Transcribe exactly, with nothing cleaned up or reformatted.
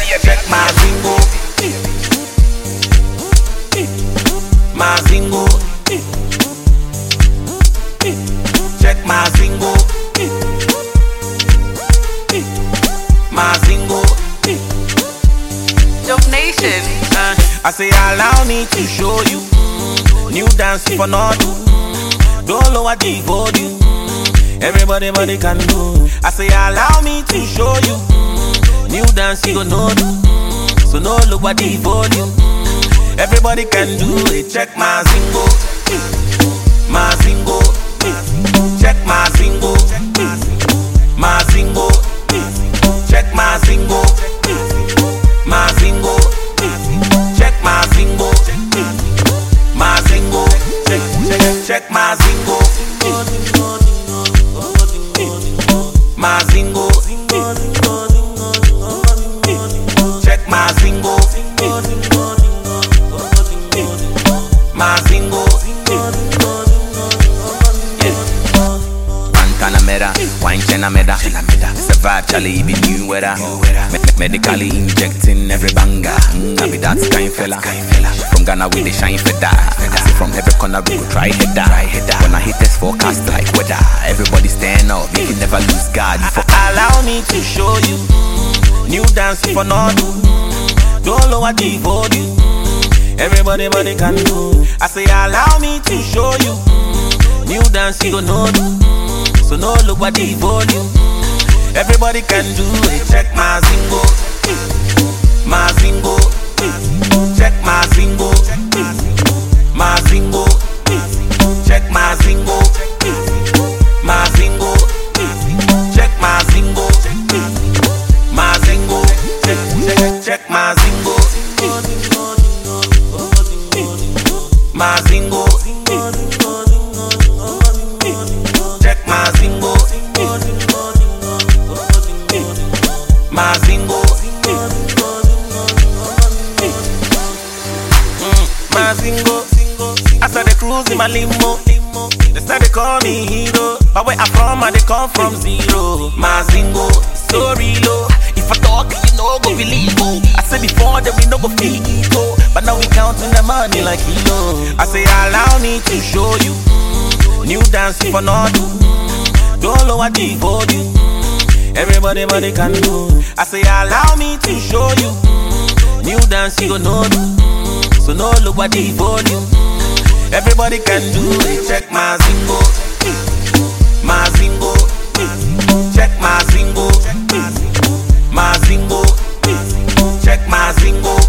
Check my zingo. My zingo. Check my zingo. My zingo. Dope Nation. Uh, I say allow me to show you new dance for not do. Don't lower the volume. Everybody body can do. I say allow me to show you new dance you know do. So no look at the volume. Everybody can do it. Check my zingo. My zingo. Check my zingo. My zingo. Check my zingo. My zingo. Check my zingo. My zingo. Check, check, check my zingo. My zingo. Check my zingo. My zingo. Panamera, wine Chenameda. It's a vibe, Charlie, be new weather. Me- medically injecting every banger. Mm, I be that kind fella. From Ghana with the shine feather. I see from every corner we go try header. When I hit this forecast like weather, everybody stand up, make it never lose God. For allow me to show you new dance for not do. Don't lower the volume. Everybody body can do. I say allow me to show you new dance you know do. So no look at the volume. Everybody can do it. Check my zingo. My zingo. Check my zingo. My zingo. Check my zingo. My zingo. Check my zingo. My zingo. Check, check, check my zingo. My zingo. Check my zingo. My zingo. Mm, my zingo. I saw the cruise in my limo. They said they call me hero, but where I from, I they come from zero. My zingo, so real. If I talk, you know go believe. Oh, I said before that we no go feel ego, but now we counting the money like kilo. I say allow me to show you new dance for not do. Don't lower the volume. Everybody body can do. I say allow me to show you new dance you know do. So no look at the volume. Everybody can do it. Check my zingo. My zingo. Check my zingo. My zingo. Check my zingo.